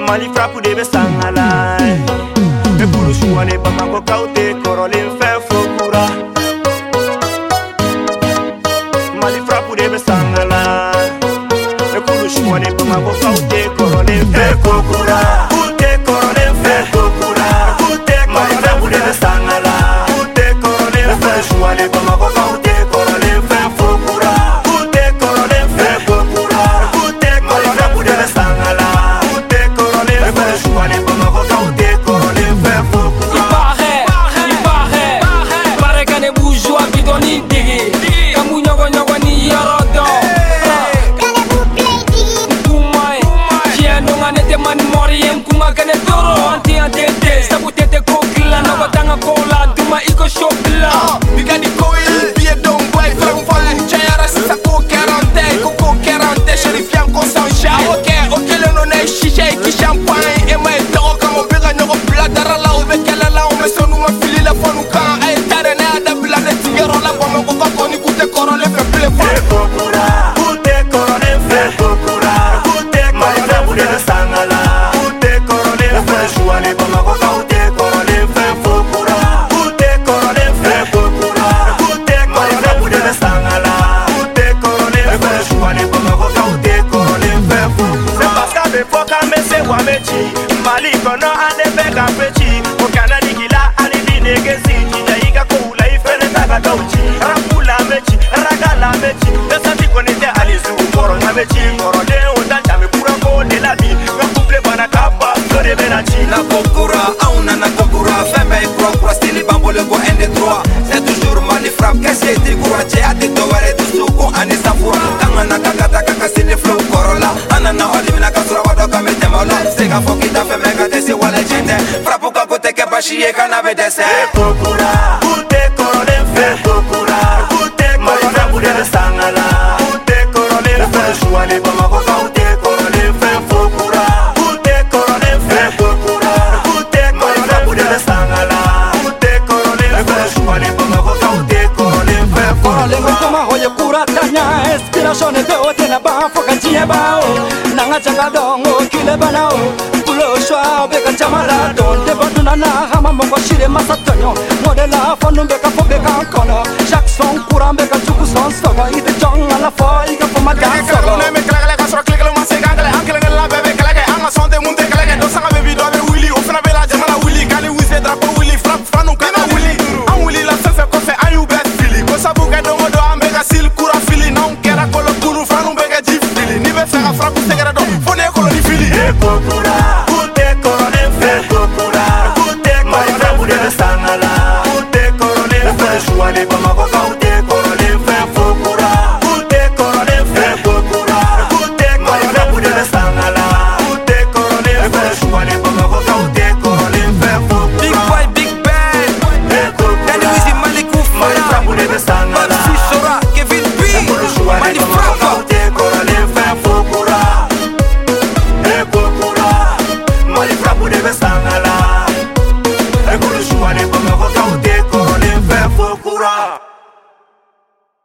Mali frappe de besangala. Me kulu shuane bamako kaute korolin fe fokura. Mali frappe de besangala. Me kulu shuane bamako kaute korolin fe fokura. Kute korolin fe fokura. Kute Mali frappe de besangala. Kute korolin fe shuane bamako kaute korolin fe fokura. Kute korolin fe fokura. Kute Mali frappe de besangala. Kute korolin fe shuane bamako kaute korolin fe fokura. Il paraît qu'un est bourgeois qui donne une digue. Comme un nyogo ni yarodo. Kumai, kia nonga nete man moriem kuma kane toro anti antete. Sabu tete kokila na batanga kola duma iko shopla. Bigani koi bie don boy from fall. Chayara sa ko 40 koko 40 sherifian ko sanja. Ok le non est chiche qui champagne et mai toro comme biga nyogo bladara la o bekela la o mesonu ma fili la fonu kan ay tare na da blade tigero la bomo ko ko ni kute korole fe ple fa Fokura, kute korolin fe fokura. Kute Mali frappe de besangala. Kute korolin fe shuane bamako kaute korolin fe fokura. Kute korolin fe fokura. Kute Mali frappe de besangala. Kute korolin fe shuane bamako kaute korolin fe fokura. C'est parce qu'avec foka me se wa mechi. Mali kono ane beka pechi. Okana digila ali binegezi. Jaiga kula ifene taga kauchi. Rapula mechi, ragala mechi. Desa tikonete alizu moro na mechi. Moro de ondanja me pura ko de la vie. Me couple bana kapa, flore benachi. na kokura auna na kokura femme kura stili bambole go ende droit c'est toujours mali frappe qu'est-ce que tu crois tu as des toware du suko ani safura tanga na kakata kakasini flow korola anana odimina kasura wado kame temola sega fokita femme katesi wala jende frappe ka kote ke bashi e kana bedese Fokura, kute korolin fe fokura. Kute Mali frappe de besangala. Kute korolin fe shuane bamako kaute korolin fe fokura. Kute korolin fe fokura. Kute Mali frappe de besangala. Kute korolin fe shuane bamako kaute korolin fe fokura. Lengo kama hoye kura tanya inspiration de ote na ba foka jieba o nanga changa dongo kile bana o pulo shwa beka chamala don de batuna na hama mongo shire masatonyo modela fonu beka fo beka kono chaque son courant beka chuku son sogo ite jong ala fo ika fo ma dan sogo me klagale kasro klikle ma sengale ankele la bebe klage anga sonde munde klage do sanga bebi do be willy o fina bela jamala willy kali wise drapo willy frappe fanu kana willy an willy la sefe ko fe ayu bet fili ko sabu ke do modo ambega sil kura fili non kera ko lo kunu fanu bega jif fili ni be fera frappe segera do fone ko lo ni fili Fokura.